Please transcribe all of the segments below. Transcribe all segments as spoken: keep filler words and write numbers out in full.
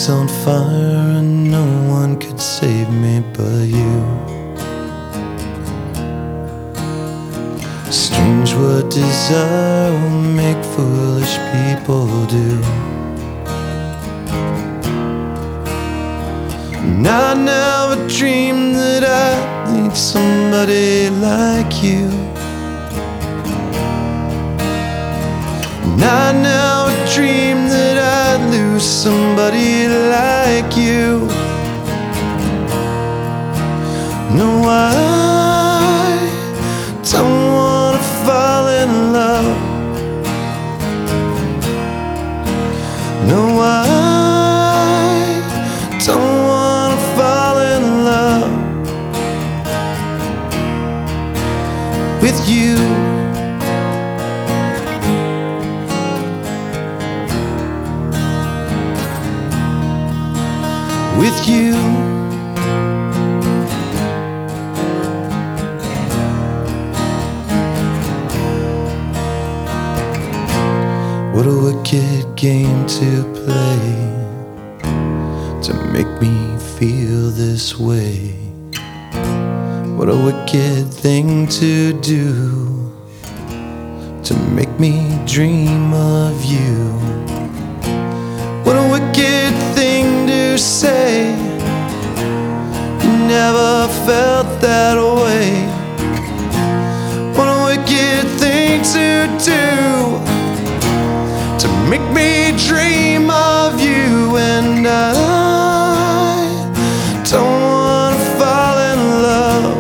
was on fire and no one could save me but you. Strange what desire will make foolish people do. And I never dreamed that I'd need somebody like you. And I never dreamed that I'd lose somebody like you. No, I don't wanna fall in love. No, I don't wanna fall in love with you. With you. What a wicked game to play, to make me feel this way. What a wicked thing to do, to make me dream of you. What a wicked thing to say, never felt that way. What a wicked thing to do, to make me dream of you. And I don't wanna fall in love.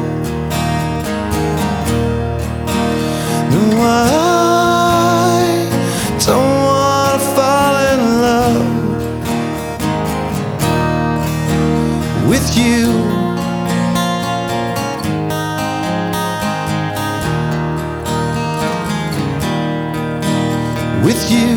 No, I don't wanna fall in love with you. With you.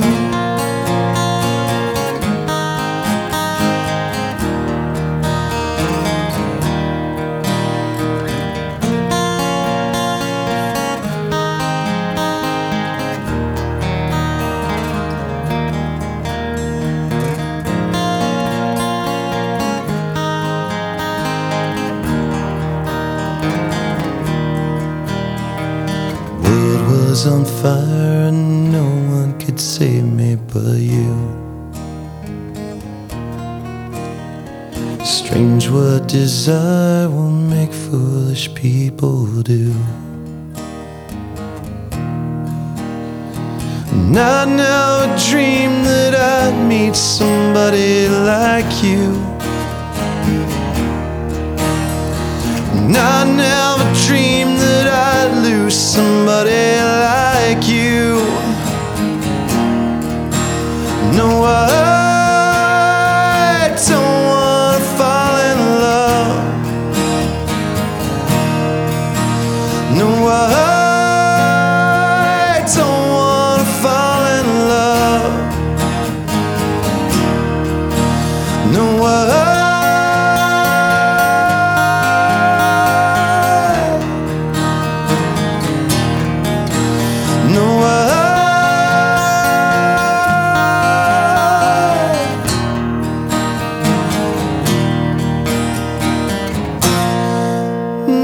Was on fire and no one could save me but you. Strange what desire will make foolish people do. And I never dreamed that I'd meet somebody like you. And I never dreamed that I'd lose somebody like you. No, I don't wanna fall in love. No, I don't wanna fall in love. No, I No, I,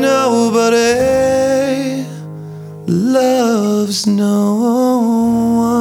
nobody loves no one.